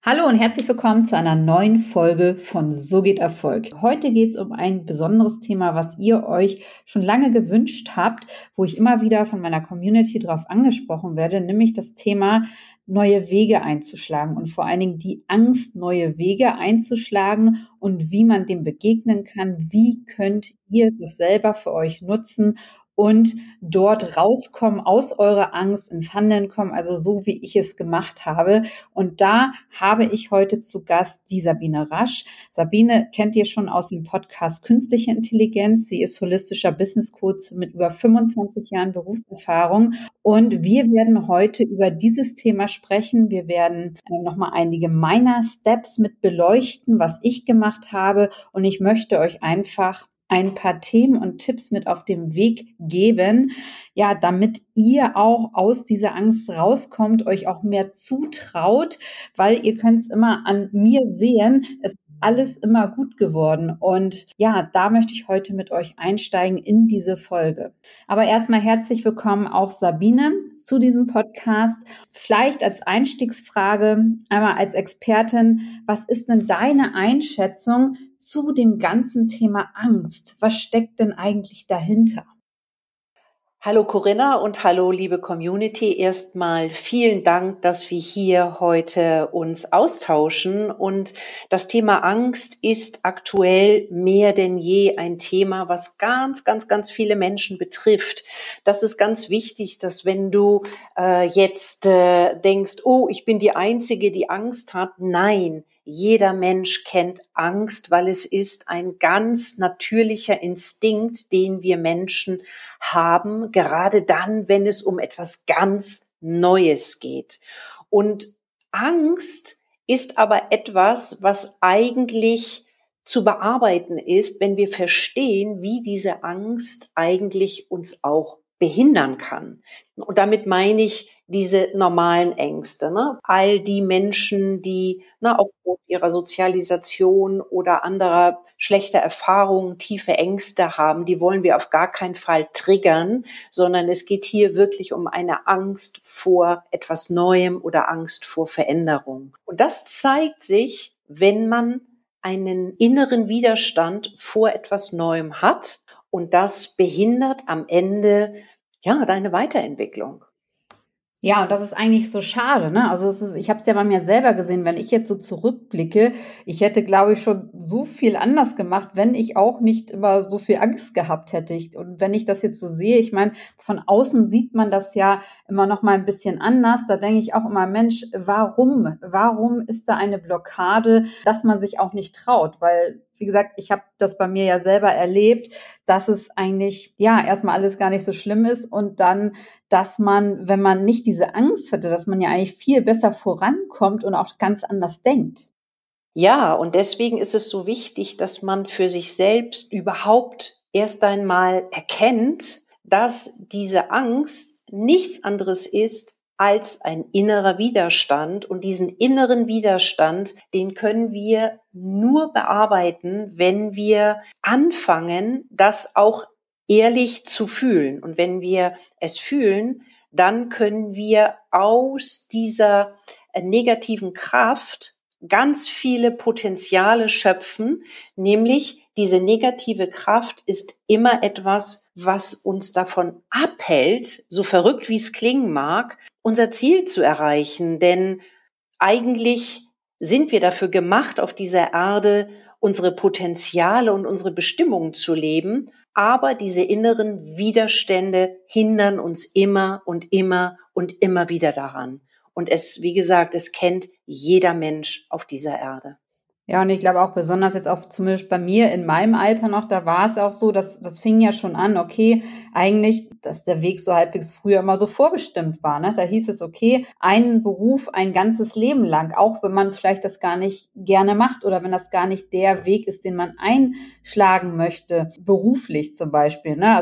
Hallo und herzlich willkommen zu einer neuen Folge von So geht Erfolg. Heute geht es um ein besonderes Thema, was ihr euch schon lange gewünscht habt, wo ich immer wieder von meiner Community drauf angesprochen werde, nämlich das Thema neue Wege einzuschlagen und vor allen Dingen die Angst, neue Wege einzuschlagen und wie man dem begegnen kann. Wie könnt ihr das selber für euch nutzen und dort rauskommen, aus eurer Angst ins Handeln kommen, also so wie ich es gemacht habe. Und da habe ich heute zu Gast die Sabine Rasch. Sabine kennt ihr schon aus dem Podcast Künstliche Intelligenz. Sie ist holistischer Business Coach mit über 25 Jahren Berufserfahrung. Und wir werden heute über dieses Thema sprechen. Wir werden nochmal einige meiner Steps mit beleuchten, was ich gemacht habe. Und ich möchte euch einfach ein paar Themen und Tipps mit auf dem Weg geben, ja, damit ihr auch aus dieser Angst rauskommt, euch auch mehr zutraut, weil ihr könnt es immer an mir sehen, es ist alles immer gut geworden. Und ja, da möchte ich heute mit euch einsteigen in diese Folge. Aber erstmal herzlich willkommen auch Sabine zu diesem Podcast. Vielleicht als Einstiegsfrage, einmal als Expertin, was ist denn deine Einschätzung zu dem ganzen Thema Angst? Was steckt denn eigentlich dahinter? Hallo Corinna und hallo liebe Community. Erstmal vielen Dank, dass wir hier heute uns austauschen. Und das Thema Angst ist aktuell mehr denn je ein Thema, was ganz viele Menschen betrifft. Das ist ganz wichtig, dass wenn du jetzt denkst, oh, ich bin die Einzige, die Angst hat. Nein. Jeder Mensch kennt Angst, weil es ist ein ganz natürlicher Instinkt, den wir Menschen haben, gerade dann, wenn es um etwas ganz Neues geht. Und Angst ist aber etwas, was eigentlich zu bearbeiten ist, wenn wir verstehen, wie diese Angst eigentlich uns auch behindern kann. Und damit meine ich diese normalen Ängste, ne? All die Menschen, die aufgrund ihrer Sozialisation oder anderer schlechter Erfahrungen tiefe Ängste haben, die wollen wir auf gar keinen Fall triggern, sondern es geht hier wirklich um eine Angst vor etwas Neuem oder Angst vor Veränderung. Und das zeigt sich, wenn man einen inneren Widerstand vor etwas Neuem hat, und das behindert am Ende deine Weiterentwicklung. Ja, und das ist eigentlich so schade, ne? Also ich habe es ja bei mir selber gesehen, wenn ich jetzt so zurückblicke, ich hätte, glaube ich, schon so viel anders gemacht, wenn ich auch nicht immer so viel Angst gehabt hätte. Und wenn ich das jetzt so sehe, ich meine, von außen sieht man das ja immer noch mal ein bisschen anders. Da denke ich auch immer, Mensch, warum? Warum ist da eine Blockade, dass man sich auch nicht traut? Weil, wie gesagt, ich habe das bei mir ja selber erlebt, dass es eigentlich, ja, erstmal alles gar nicht so schlimm ist und dann, dass man, wenn man nicht diese Angst hätte, dass man ja eigentlich viel besser vorankommt und auch ganz anders denkt. Ja, und deswegen ist es so wichtig, dass man für sich selbst überhaupt erst einmal erkennt, dass diese Angst nichts anderes ist als ein innerer Widerstand. Und diesen inneren Widerstand, den können wir nur bearbeiten, wenn wir anfangen, das auch ehrlich zu fühlen. Und wenn wir es fühlen, dann können wir aus dieser negativen Kraft ganz viele Potenziale schöpfen, nämlich diese negative Kraft ist immer etwas, was uns davon abhält, so verrückt wie es klingen mag, unser Ziel zu erreichen. Denn eigentlich sind wir dafür gemacht, auf dieser Erde unsere Potenziale und unsere Bestimmungen zu leben. Aber diese inneren Widerstände hindern uns immer und immer und immer wieder daran. Und wie gesagt, es kennt jeder Mensch auf dieser Erde. Ja, und ich glaube auch besonders jetzt auch zumindest bei mir in meinem Alter noch, da war es auch so, dass das fing ja schon an, okay, eigentlich, dass der Weg so halbwegs früher immer so vorbestimmt war, ne? Da hieß es, okay, einen Beruf ein ganzes Leben lang, auch wenn man vielleicht das gar nicht gerne macht oder wenn das gar nicht der Weg ist, den man einschlagen möchte, beruflich zum Beispiel, ne? Also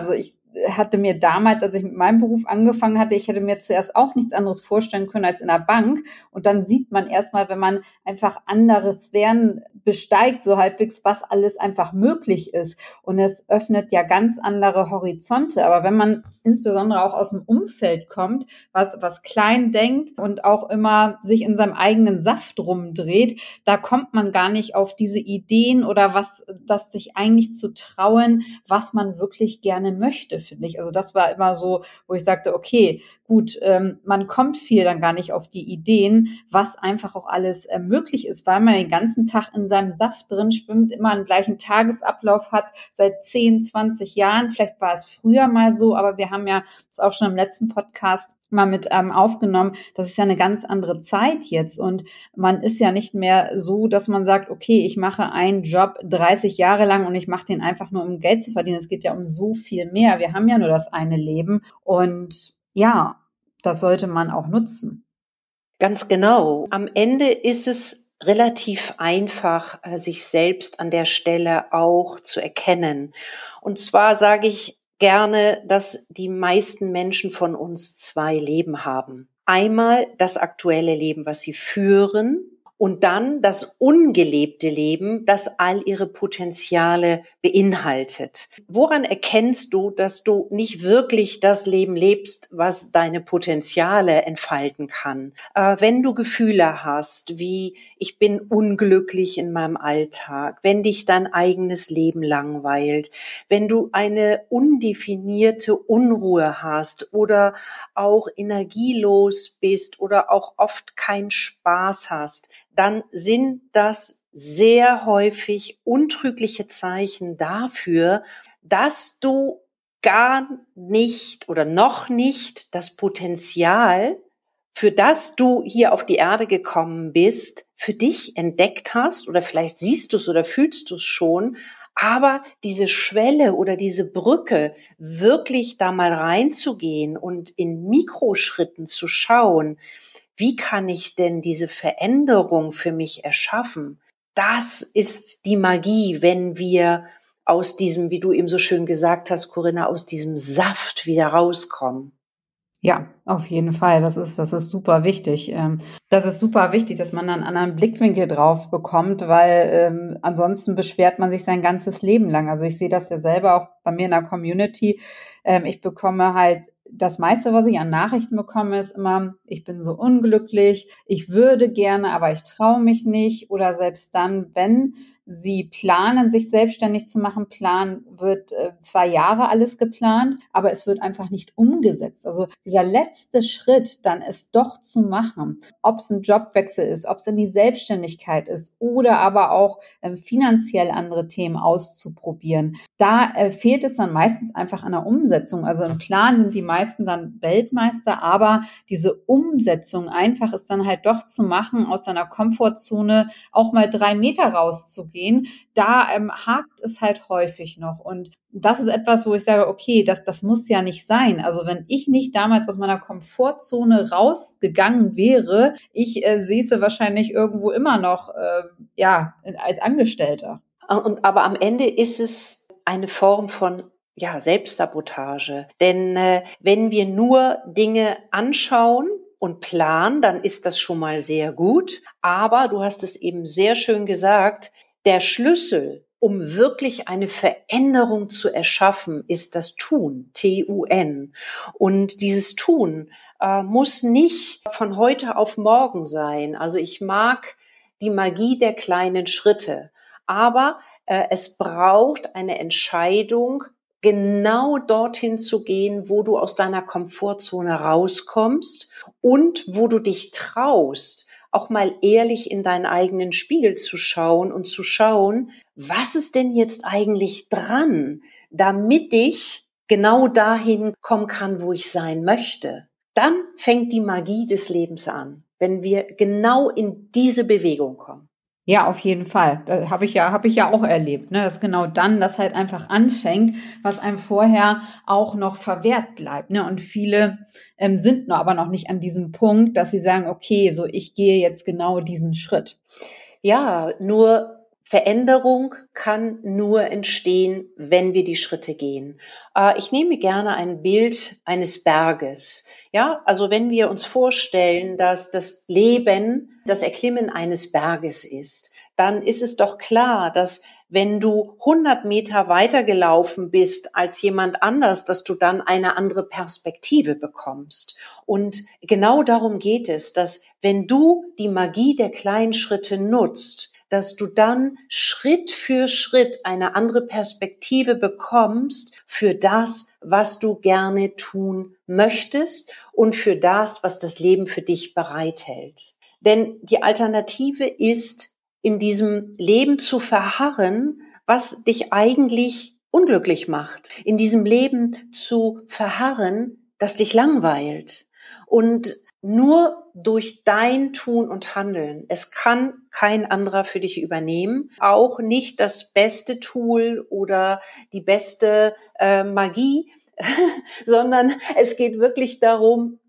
hatte mir damals, als ich mit meinem Beruf angefangen hatte, ich hätte mir zuerst auch nichts anderes vorstellen können als in der Bank. Und dann sieht man erstmal, wenn man einfach andere Sphären besteigt, so halbwegs, was alles einfach möglich ist. Und es öffnet ja ganz andere Horizonte. Aber wenn man insbesondere auch aus dem Umfeld kommt, was klein denkt und auch immer sich in seinem eigenen Saft rumdreht, da kommt man gar nicht auf diese Ideen oder das sich eigentlich zu trauen, was man wirklich gerne möchte, finde ich. Also das war immer so, wo ich sagte, okay, gut, man kommt viel dann gar nicht auf die Ideen, was einfach auch alles möglich ist, weil man den ganzen Tag in seinem Saft drin schwimmt, immer einen gleichen Tagesablauf hat, seit 10, 20 Jahren. Vielleicht war es früher mal so, aber wir haben ja das auch schon im letzten Podcast mal mit aufgenommen. Das ist ja eine ganz andere Zeit jetzt und man ist ja nicht mehr so, dass man sagt, okay, ich mache einen Job 30 Jahre lang und ich mache den einfach nur, um Geld zu verdienen. Es geht ja um so viel mehr. Wir haben ja nur das eine Leben und ja, das sollte man auch nutzen. Ganz genau. Am Ende ist es relativ einfach, sich selbst an der Stelle auch zu erkennen. Und zwar sage ich gerne, dass die meisten Menschen von uns zwei Leben haben. Einmal das aktuelle Leben, was sie führen, und dann das ungelebte Leben, das all ihre Potenziale beinhaltet. Woran erkennst du, dass du nicht wirklich das Leben lebst, was deine Potenziale entfalten kann? Wenn du Gefühle hast, wie ich bin unglücklich in meinem Alltag, wenn dich dein eigenes Leben langweilt, wenn du eine undefinierte Unruhe hast oder auch energielos bist oder auch oft keinen Spaß hast, dann sind das sehr häufig untrügliche Zeichen dafür, dass du gar nicht oder noch nicht das Potenzial, für das du hier auf die Erde gekommen bist, für dich entdeckt hast, oder vielleicht siehst du es oder fühlst du es schon, aber diese Schwelle oder diese Brücke, wirklich da mal reinzugehen und in Mikroschritten zu schauen, wie kann ich denn diese Veränderung für mich erschaffen? Das ist die Magie, wenn wir aus diesem, wie du eben so schön gesagt hast, Corinna, aus diesem Saft wieder rauskommen. Ja, auf jeden Fall. Das ist super wichtig. Das ist super wichtig, dass man einen anderen Blickwinkel drauf bekommt, weil ansonsten beschwert man sich sein ganzes Leben lang. Also ich sehe das ja selber auch bei mir in der Community. Ich bekomme halt das meiste, was ich an Nachrichten bekomme, ist immer, ich bin so unglücklich, ich würde gerne, aber ich traue mich nicht. Oder selbst dann, wenn sie planen, sich selbstständig zu machen, wird 2 Jahre alles geplant, aber es wird einfach nicht umgesetzt. Also dieser letzte Schritt, dann es doch zu machen, ob es ein Jobwechsel ist, ob es in die Selbstständigkeit ist oder aber auch finanziell andere Themen auszuprobieren. Da fehlt es dann meistens einfach an der Umsetzung. Also im Plan sind die meisten dann Weltmeister, aber diese Umsetzung einfach ist dann halt doch zu machen, aus seiner Komfortzone auch mal 3 Meter rauszugehen. Da hakt es halt häufig noch. Und das ist etwas, wo ich sage, okay, das muss ja nicht sein. Also wenn ich nicht damals aus meiner Komfortzone rausgegangen wäre, ich säße wahrscheinlich irgendwo immer noch als Angestellter. Aber am Ende ist es eine Form von Selbstsabotage. Denn wenn wir nur Dinge anschauen und planen, dann ist das schon mal sehr gut. Aber du hast es eben sehr schön gesagt, der Schlüssel, um wirklich eine Veränderung zu erschaffen, ist das Tun, T-U-N. Und dieses Tun muss nicht von heute auf morgen sein. Also ich mag die Magie der kleinen Schritte. Aber es braucht eine Entscheidung, genau dorthin zu gehen, wo du aus deiner Komfortzone rauskommst und wo du dich traust, auch mal ehrlich in deinen eigenen Spiegel zu schauen und zu schauen, was ist denn jetzt eigentlich dran, damit ich genau dahin kommen kann, wo ich sein möchte. Dann fängt die Magie des Lebens an, wenn wir genau in diese Bewegung kommen. Ja, auf jeden Fall. Da habe ich ja auch erlebt, ne, dass genau dann das halt einfach anfängt, was einem vorher auch noch verwehrt bleibt, ne? Und viele sind noch aber noch nicht an diesem Punkt, dass sie sagen, okay, so ich gehe jetzt genau diesen Schritt. Ja, nur Veränderung kann nur entstehen, wenn wir die Schritte gehen. Ich nehme gerne ein Bild eines Berges. Ja, also wenn wir uns vorstellen, dass das Leben das Erklimmen eines Berges ist, dann ist es doch klar, dass wenn du 100 Meter weitergelaufen bist als jemand anders, dass du dann eine andere Perspektive bekommst. Und genau darum geht es, dass wenn du die Magie der kleinen Schritte nutzt, dass du dann Schritt für Schritt eine andere Perspektive bekommst für das, was du gerne tun möchtest und für das, was das Leben für dich bereithält. Denn die Alternative ist, in diesem Leben zu verharren, was dich eigentlich unglücklich macht. In diesem Leben zu verharren, das dich langweilt. Und nur durch dein Tun und Handeln. Es kann kein anderer für dich übernehmen. Auch nicht das beste Tool oder die beste Magie, sondern es geht wirklich darum,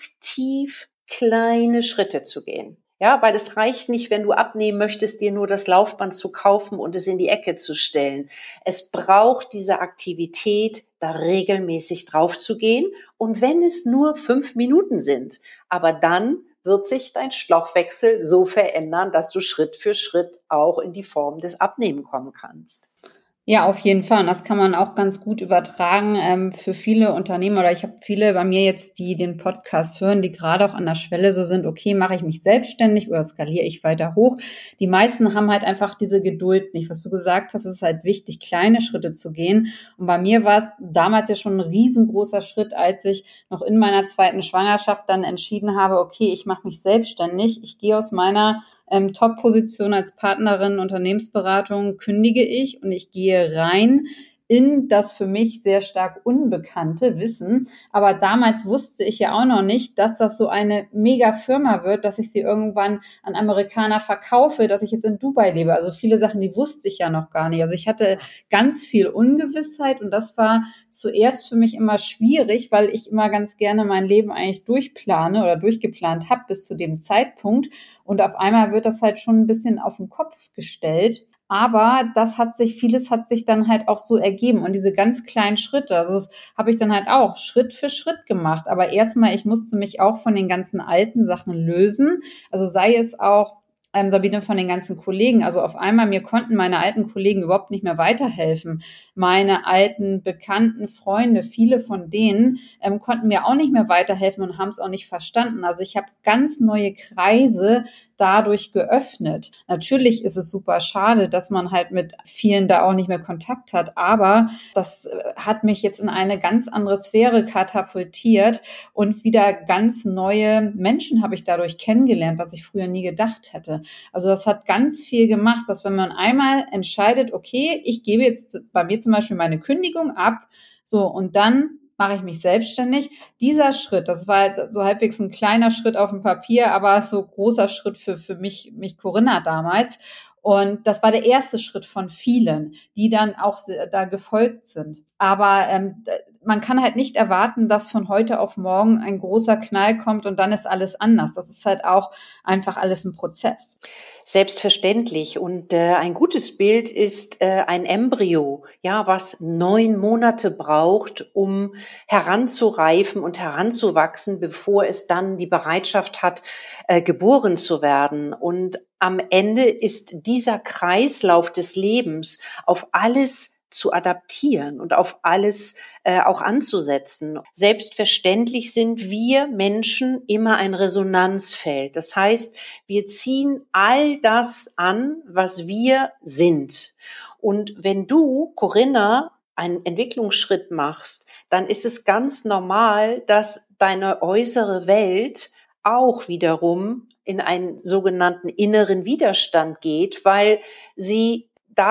aktiv kleine Schritte zu gehen. Ja, weil es reicht nicht, wenn du abnehmen möchtest, dir nur das Laufband zu kaufen und es in die Ecke zu stellen. Es braucht diese Aktivität, da regelmäßig drauf zu gehen. Und wenn es nur 5 Minuten sind, aber dann wird sich dein Stoffwechsel so verändern, dass du Schritt für Schritt auch in die Form des Abnehmen kommen kannst. Ja, auf jeden Fall. Und das kann man auch ganz gut übertragen für viele Unternehmer. Oder ich habe viele bei mir jetzt, die den Podcast hören, die gerade auch an der Schwelle so sind, okay, mache ich mich selbstständig oder skaliere ich weiter hoch? Die meisten haben halt einfach diese Geduld nicht. Was du gesagt hast, ist halt wichtig, kleine Schritte zu gehen. Und bei mir war es damals ja schon ein riesengroßer Schritt, als ich noch in meiner zweiten Schwangerschaft dann entschieden habe, okay, ich mache mich selbstständig. Ich gehe aus meiner Top-Position als Partnerin Unternehmensberatung kündige ich und ich gehe rein in das für mich sehr stark unbekannte Wissen. Aber damals wusste ich ja auch noch nicht, dass das so eine mega Firma wird, dass ich sie irgendwann an Amerikaner verkaufe, dass ich jetzt in Dubai lebe. Also viele Sachen, die wusste ich ja noch gar nicht. Also ich hatte ganz viel Ungewissheit und das war zuerst für mich immer schwierig, weil ich immer ganz gerne mein Leben eigentlich durchplane oder durchgeplant habe bis zu dem Zeitpunkt. Und auf einmal wird das halt schon ein bisschen auf den Kopf gestellt. Aber vieles hat sich dann halt auch so ergeben. Und diese ganz kleinen Schritte, also das habe ich dann halt auch Schritt für Schritt gemacht. Aber erstmal, ich musste mich auch von den ganzen alten Sachen lösen. Also sei es auch, Sabine, von den ganzen Kollegen. Also auf einmal, mir konnten meine alten Kollegen überhaupt nicht mehr weiterhelfen. Meine alten, bekannten Freunde, viele von denen konnten mir auch nicht mehr weiterhelfen und haben es auch nicht verstanden. Also ich habe ganz neue Kreise dadurch geöffnet. Natürlich ist es super schade, dass man halt mit vielen da auch nicht mehr Kontakt hat, aber das hat mich jetzt in eine ganz andere Sphäre katapultiert und wieder ganz neue Menschen habe ich dadurch kennengelernt, was ich früher nie gedacht hätte. Also das hat ganz viel gemacht, dass wenn man einmal entscheidet, okay, ich gebe jetzt bei mir zum Beispiel meine Kündigung ab, so und dann mache ich mich selbstständig. Dieser Schritt, das war so halbwegs ein kleiner Schritt auf dem Papier, aber so großer Schritt für mich Corinna damals. Und das war der erste Schritt von vielen, die dann auch da gefolgt sind. Aber man kann halt nicht erwarten, dass von heute auf morgen ein großer Knall kommt und dann ist alles anders. Das ist halt auch einfach alles ein Prozess. Selbstverständlich. Und ein gutes Bild ist ein Embryo, ja, was 9 Monate braucht, um heranzureifen und heranzuwachsen, bevor es dann die Bereitschaft hat, geboren zu werden. Und am Ende ist dieser Kreislauf des Lebens auf alles zu adaptieren und auf alles auch anzusetzen. Selbstverständlich sind wir Menschen immer ein Resonanzfeld. Das heißt, wir ziehen all das an, was wir sind. Und wenn du, Corinna, einen Entwicklungsschritt machst, dann ist es ganz normal, dass deine äußere Welt auch wiederum in einen sogenannten inneren Widerstand geht, weil sie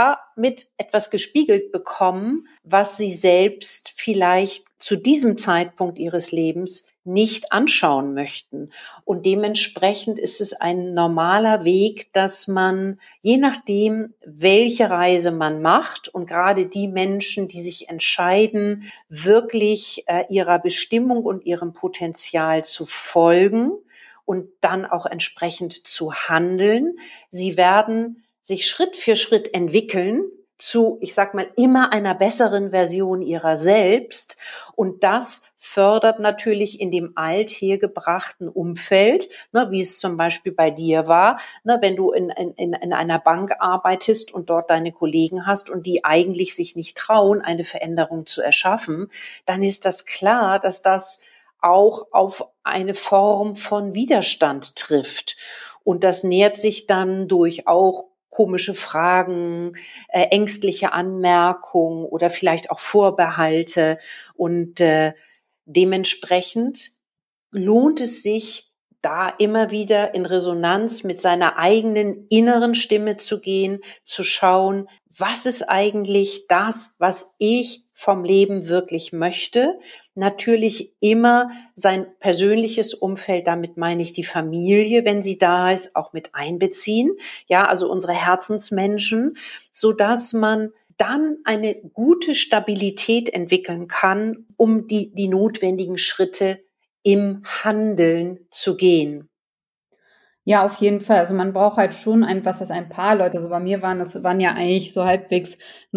damit etwas gespiegelt bekommen, was sie selbst vielleicht zu diesem Zeitpunkt ihres Lebens nicht anschauen möchten. Und dementsprechend ist es ein normaler Weg, dass man, je nachdem, welche Reise man macht und gerade die Menschen, die sich entscheiden, wirklich ihrer Bestimmung und ihrem Potenzial zu folgen und dann auch entsprechend zu handeln, sie werden sich Schritt für Schritt entwickeln zu, ich sag mal, immer einer besseren Version ihrer selbst. Und das fördert natürlich in dem althergebrachten Umfeld, ne, wie es zum Beispiel bei dir war, ne, wenn du in einer Bank arbeitest und dort deine Kollegen hast und die eigentlich sich nicht trauen, eine Veränderung zu erschaffen, dann ist das klar, dass das auch auf eine Form von Widerstand trifft. Und das nährt sich dann durch auch komische Fragen, ängstliche Anmerkungen oder vielleicht auch Vorbehalte. Und dementsprechend lohnt es sich, da immer wieder in Resonanz mit seiner eigenen inneren Stimme zu gehen, zu schauen, was ist eigentlich das, was ich vom Leben wirklich möchte? Natürlich immer sein persönliches Umfeld, damit meine ich die Familie, wenn sie da ist, auch mit einbeziehen. Ja, also unsere Herzensmenschen, so dass man dann eine gute Stabilität entwickeln kann, um die notwendigen Schritte im Handeln zu gehen. Ja, auf jeden Fall. Also man braucht halt schon ein paar Leute. Also bei mir waren ja eigentlich so halbwegs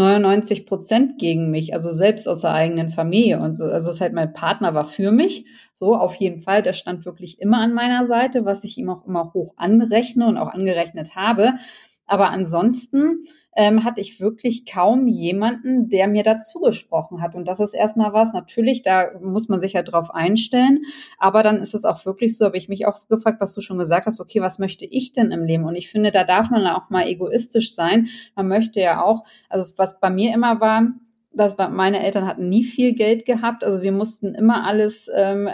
99% gegen mich, also selbst aus der eigenen Familie und so. Also es ist halt, mein Partner war für mich, so auf jeden Fall. Der stand wirklich immer an meiner Seite, was ich ihm auch immer hoch anrechne und auch angerechnet habe. Aber ansonsten hatte ich wirklich kaum jemanden, der mir dazu gesprochen hat. Und das ist erstmal was, natürlich, da muss man sich ja drauf einstellen. Aber dann ist es auch wirklich so, habe ich mich auch gefragt, was du schon gesagt hast, okay, was möchte ich denn im Leben? Und ich finde, da darf man auch mal egoistisch sein. Man möchte ja auch, also was bei mir immer war, meine Eltern hatten nie viel Geld gehabt, also wir mussten immer alles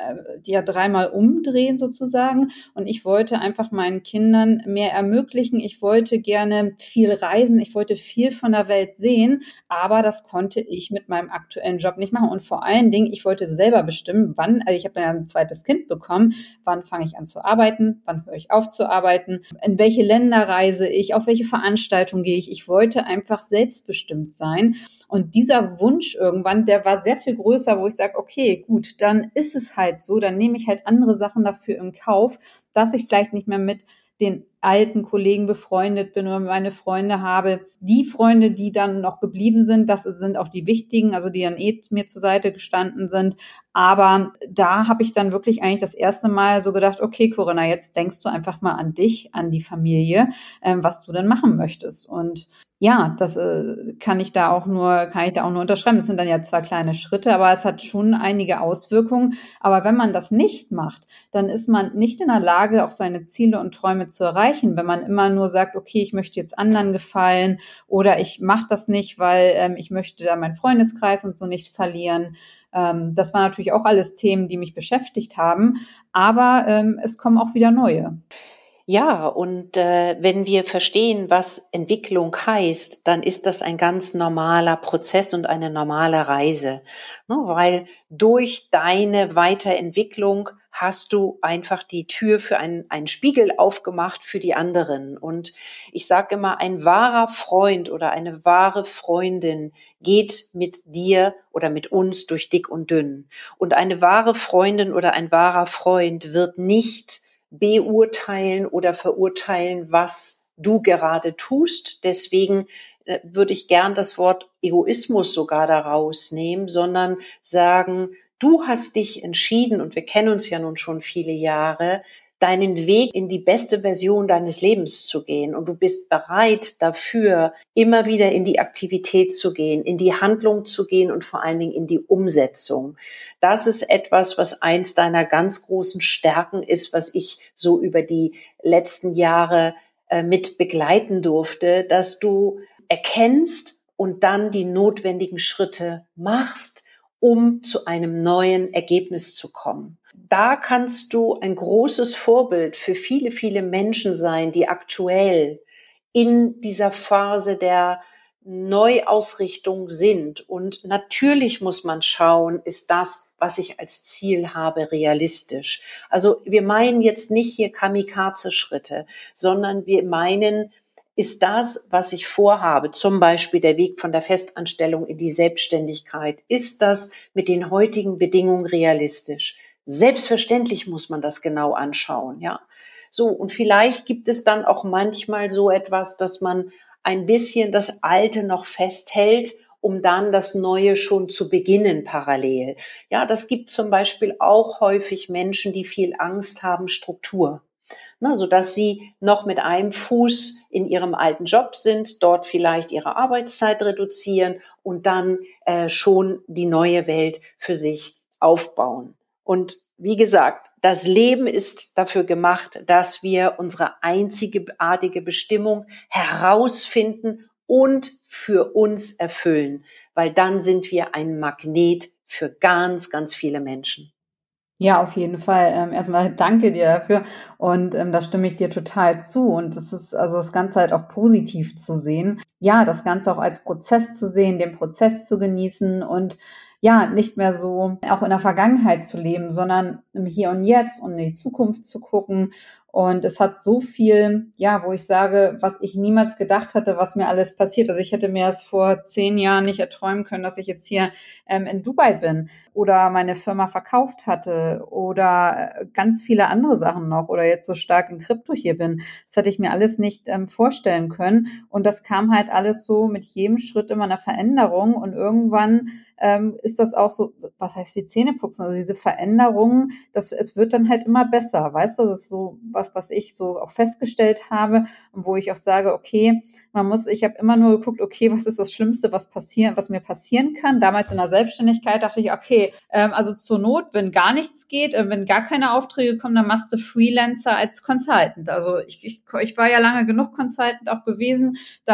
ja dreimal umdrehen sozusagen, und ich wollte einfach meinen Kindern mehr ermöglichen. Ich wollte gerne viel reisen, ich wollte viel von der Welt sehen, aber das konnte ich mit meinem aktuellen Job nicht machen, und vor allen Dingen, ich wollte selber bestimmen, wann, also ich habe dann ja ein zweites Kind bekommen, wann fange ich an zu arbeiten, wann höre ich auf zu arbeiten, in welche Länder reise ich, auf welche Veranstaltungen gehe ich. Ich wollte einfach selbstbestimmt sein, und dieser Wunsch irgendwann, der war sehr viel größer, wo ich sage, okay, gut, dann ist es halt so, dann nehme ich halt andere Sachen dafür in Kauf, dass ich vielleicht nicht mehr mit den alten Kollegen befreundet bin oder meine Freunde habe. Die Freunde, die dann noch geblieben sind, das sind auch die wichtigen, also die dann mir zur Seite gestanden sind. Aber da habe ich dann wirklich eigentlich das erste Mal so gedacht, okay, Corinna, jetzt denkst du einfach mal an dich, an die Familie, was du denn machen möchtest. Und ja, das kann ich da auch nur unterschreiben. Das sind dann ja zwar kleine Schritte, aber es hat schon einige Auswirkungen. Aber wenn man das nicht macht, dann ist man nicht in der Lage, auch seine Ziele und Träume zu erreichen. Wenn man immer nur sagt, okay, ich möchte jetzt anderen gefallen oder ich mache das nicht, weil ich möchte da meinen Freundeskreis und so nicht verlieren. Das waren natürlich auch alles Themen, die mich beschäftigt haben. Aber es kommen auch wieder neue. Ja, und wenn wir verstehen, was Entwicklung heißt, dann ist das ein ganz normaler Prozess und eine normale Reise, ne? Weil durch deine Weiterentwicklung hast du einfach die Tür für einen Spiegel aufgemacht für die anderen. Und ich sage immer, ein wahrer Freund oder eine wahre Freundin geht mit dir oder mit uns durch dick und dünn. Und eine wahre Freundin oder ein wahrer Freund wird nicht beurteilen oder verurteilen, was du gerade tust. Deswegen würde ich gern das Wort Egoismus sogar daraus nehmen, sondern sagen, du hast dich entschieden, und wir kennen uns ja nun schon viele Jahre, deinen Weg in die beste Version deines Lebens zu gehen. Und du bist bereit dafür, immer wieder in die Aktivität zu gehen, in die Handlung zu gehen und vor allen Dingen in die Umsetzung. Das ist etwas, was eins deiner ganz großen Stärken ist, was ich so über die letzten Jahre mit begleiten durfte, dass du erkennst und dann die notwendigen Schritte machst, um zu einem neuen Ergebnis zu kommen. Da kannst du ein großes Vorbild für viele, viele Menschen sein, die aktuell in dieser Phase der Neuausrichtung sind. Und natürlich muss man schauen, ist das, was ich als Ziel habe, realistisch. Also wir meinen jetzt nicht hier Kamikaze-Schritte, sondern wir meinen, ist das, was ich vorhabe, zum Beispiel der Weg von der Festanstellung in die Selbstständigkeit, ist das mit den heutigen Bedingungen realistisch? Selbstverständlich muss man das genau anschauen, ja. So, und vielleicht gibt es dann auch manchmal so etwas, dass man ein bisschen das Alte noch festhält, um dann das Neue schon zu beginnen parallel. Ja, das gibt zum Beispiel auch häufig Menschen, die viel Angst haben, Struktur. Ne, sodass sie noch mit einem Fuß in ihrem alten Job sind, dort vielleicht ihre Arbeitszeit reduzieren und dann schon die neue Welt für sich aufbauen. Und wie gesagt, das Leben ist dafür gemacht, dass wir unsere einzigartige Bestimmung herausfinden und für uns erfüllen, weil dann sind wir ein Magnet für ganz, ganz viele Menschen. Ja, auf jeden Fall. Erstmal danke dir dafür und da stimme ich dir total zu und es ist also das Ganze halt auch positiv zu sehen. Ja, das Ganze auch als Prozess zu sehen, den Prozess zu genießen und ja, nicht mehr so auch in der Vergangenheit zu leben, sondern im Hier und Jetzt und in die Zukunft zu gucken. Und es hat so viel, ja, wo ich sage, was ich niemals gedacht hatte, was mir alles passiert. Also ich hätte mir das vor 10 Jahren nicht erträumen können, dass ich jetzt hier in Dubai bin oder meine Firma verkauft hatte oder ganz viele andere Sachen noch oder jetzt so stark in Krypto hier bin. Das hätte ich mir alles nicht vorstellen können. Und das kam halt alles so mit jedem Schritt immer eine Veränderung und irgendwann ist das auch so, was heißt wie Zähneputzen, also diese Veränderungen, es wird dann halt immer besser, weißt du, das ist so was ich so auch festgestellt habe und wo ich auch sage, okay, ich habe immer nur geguckt, okay, was ist das Schlimmste, was mir passieren kann. Damals in der Selbstständigkeit dachte ich, okay, also zur Not, wenn gar nichts geht, wenn gar keine Aufträge kommen, dann machst du Freelancer als Consultant. Also ich war ja lange genug Consultant auch gewesen,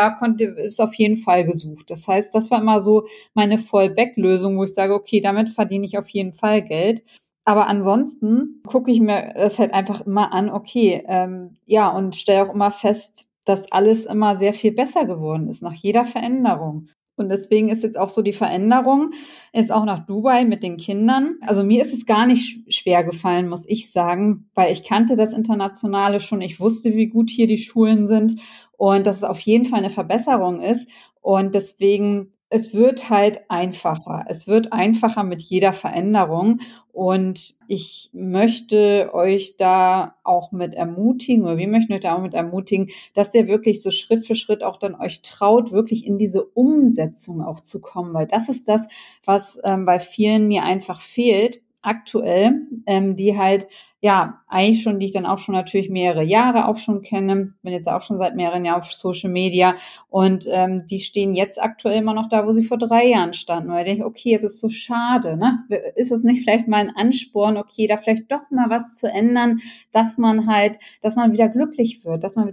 ist auf jeden Fall gesucht. Das heißt, das war immer so meine Fallback-Lösung, wo ich sage, okay, damit verdiene ich auf jeden Fall Geld. Aber ansonsten gucke ich mir das halt einfach immer an, okay, ja, und stelle auch immer fest, dass alles immer sehr viel besser geworden ist, nach jeder Veränderung. Und deswegen ist jetzt auch so die Veränderung, jetzt auch nach Dubai mit den Kindern. Also mir ist es gar nicht schwer gefallen, muss ich sagen, weil ich kannte das Internationale schon. Ich wusste, wie gut hier die Schulen sind und dass es auf jeden Fall eine Verbesserung ist. Und deswegen, es wird halt einfacher. Es wird einfacher mit jeder Veränderung. Und ich möchte euch da auch mit ermutigen, oder wir möchten euch da auch mit ermutigen, dass ihr wirklich so Schritt für Schritt auch dann euch traut, wirklich in diese Umsetzung auch zu kommen, weil das ist das, was bei vielen mir einfach fehlt aktuell, die halt ja, eigentlich schon, die ich dann auch schon natürlich mehrere Jahre auch schon kenne, bin jetzt auch schon seit mehreren Jahren auf Social Media und die stehen jetzt aktuell immer noch da, wo sie vor 3 Jahren standen. Und ich denke, okay, es ist so schade, ne? Ist es nicht vielleicht mal ein Ansporn, okay, da vielleicht doch mal was zu ändern, dass man wieder glücklich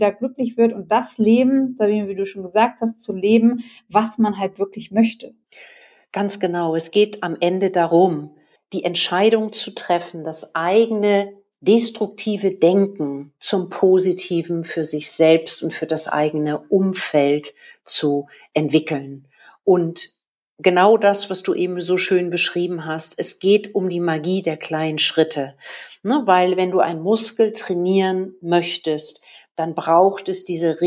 wird und das Leben, Sabine, wie du schon gesagt hast, zu leben, was man halt wirklich möchte. Ganz genau. Es geht am Ende darum, die Entscheidung zu treffen, das eigene destruktive Denken zum Positiven für sich selbst und für das eigene Umfeld zu entwickeln. Und genau das, was du eben so schön beschrieben hast, es geht um die Magie der kleinen Schritte. Ne, weil wenn du einen Muskel trainieren möchtest, dann braucht es dieses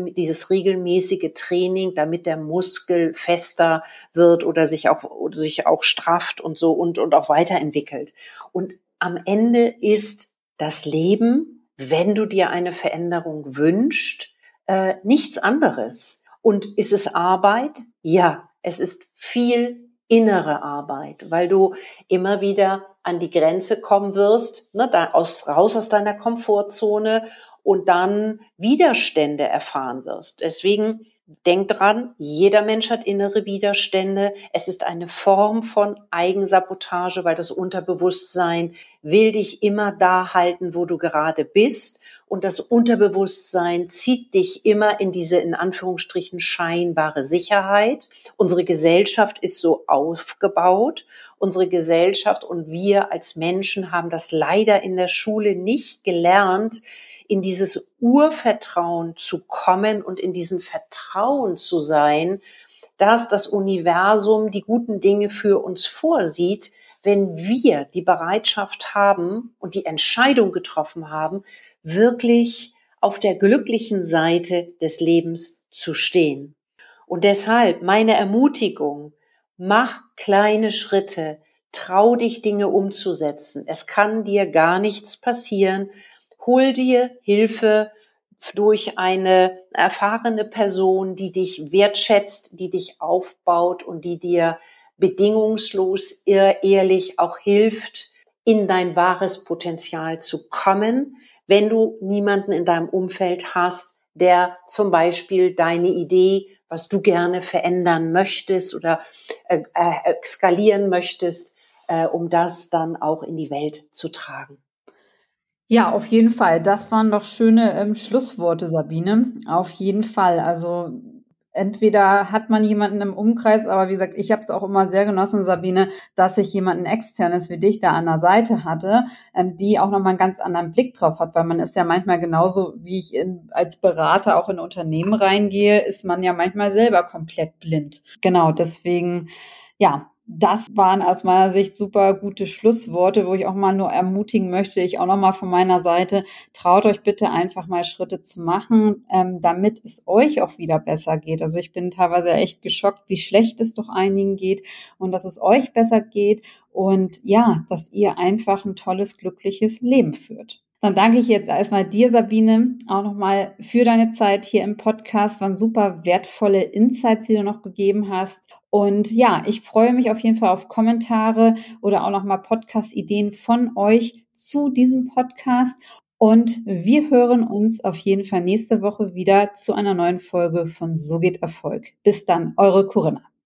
regelmäßige Training, damit der Muskel fester wird oder sich auch strafft und so und auch weiterentwickelt. Und am Ende ist das Leben, wenn du dir eine Veränderung wünschst, nichts anderes. Und ist es Arbeit? Ja, es ist viel innere Arbeit, weil du immer wieder an die Grenze kommen wirst, ne, raus aus deiner Komfortzone und dann Widerstände erfahren wirst. Deswegen denk dran, jeder Mensch hat innere Widerstände. Es ist eine Form von Eigensabotage, weil das Unterbewusstsein will dich immer da halten, wo du gerade bist. Und das Unterbewusstsein zieht dich immer in diese, in Anführungsstrichen, scheinbare Sicherheit. Unsere Gesellschaft ist so aufgebaut. Unsere Gesellschaft und wir als Menschen haben das leider in der Schule nicht gelernt, in dieses Urvertrauen zu kommen und in diesem Vertrauen zu sein, dass das Universum die guten Dinge für uns vorsieht, wenn wir die Bereitschaft haben und die Entscheidung getroffen haben, wirklich auf der glücklichen Seite des Lebens zu stehen. Und deshalb meine Ermutigung, mach kleine Schritte, trau dich Dinge umzusetzen. Es kann dir gar nichts passieren. Hol dir Hilfe durch eine erfahrene Person, die dich wertschätzt, die dich aufbaut und die dir bedingungslos, ehrlich auch hilft, in dein wahres Potenzial zu kommen, wenn du niemanden in deinem Umfeld hast, der zum Beispiel deine Idee, was du gerne verändern möchtest oder skalieren möchtest, um das dann auch in die Welt zu tragen. Ja, auf jeden Fall. Das waren doch schöne, Schlussworte, Sabine. Auf jeden Fall. Also, entweder hat man jemanden im Umkreis, aber wie gesagt, ich habe es auch immer sehr genossen, Sabine, dass ich jemanden Externes wie dich da an der Seite hatte, die auch noch mal 'n ganz anderen Blick drauf hat, weil man ist ja manchmal genauso, wie ich als Berater auch in Unternehmen reingehe, ist man ja manchmal selber komplett blind. Genau, deswegen, ja, das waren aus meiner Sicht super gute Schlussworte, wo ich auch mal nur ermutigen möchte, ich auch noch mal von meiner Seite, traut euch bitte einfach mal Schritte zu machen, damit es euch auch wieder besser geht. Also ich bin teilweise echt geschockt, wie schlecht es doch einigen geht und dass es euch besser geht und ja, dass ihr einfach ein tolles, glückliches Leben führt. Dann danke ich jetzt erstmal dir, Sabine, auch nochmal für deine Zeit hier im Podcast. Waren super wertvolle Insights, die du noch gegeben hast. Und ja, ich freue mich auf jeden Fall auf Kommentare oder auch nochmal Podcast-Ideen von euch zu diesem Podcast. Und wir hören uns auf jeden Fall nächste Woche wieder zu einer neuen Folge von So geht Erfolg. Bis dann, eure Corinna.